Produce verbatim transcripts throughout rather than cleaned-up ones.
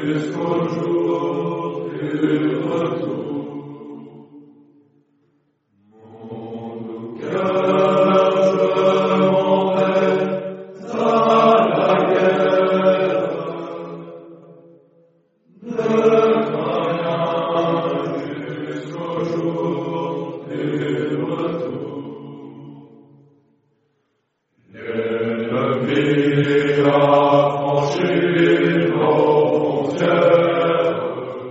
jusqu'au jour du retour. Mon cœur, je m'en vais à la guerre. Ne crains rien jusqu'au jour du retour. L'ennemi a franchi nos frontières.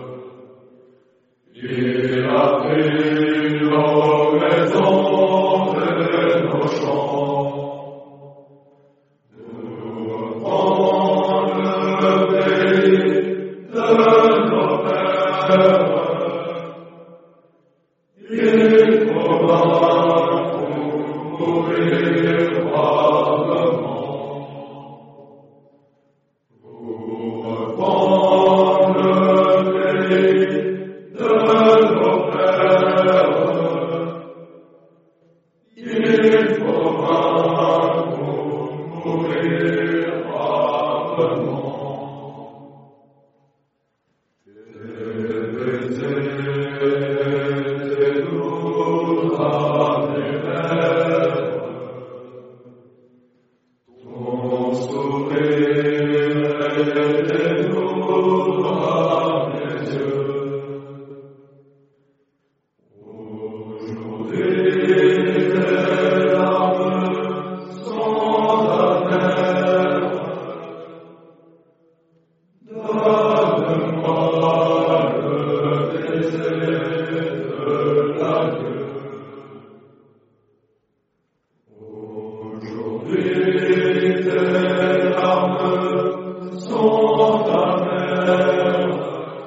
Il a pris nos maisons et nos champs. Nous reprend le pays de nos pères. Il faudra mourir bravement pour reprendre le pays de nos pères. Il faudra mourir bravement. Ton sourire était lourd à mes yeux. Aujourd'hui, tes larmes sont amères. Donne-moi le baiser de l'adieu. Aujourd'hui, tes larmes sont amères.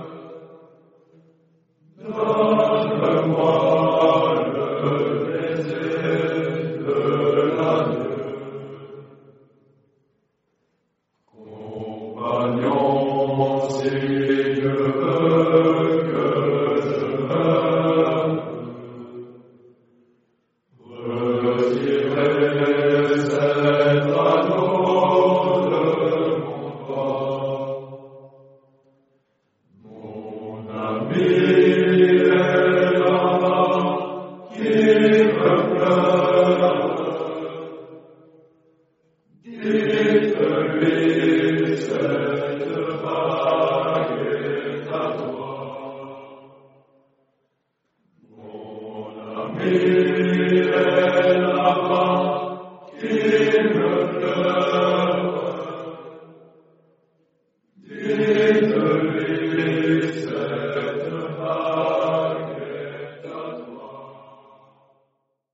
Donne-moi le baiser de l'adieu. Compagnon, si Dieu veut que je meure, retirez cet anneau de mon doigt. Mon ami,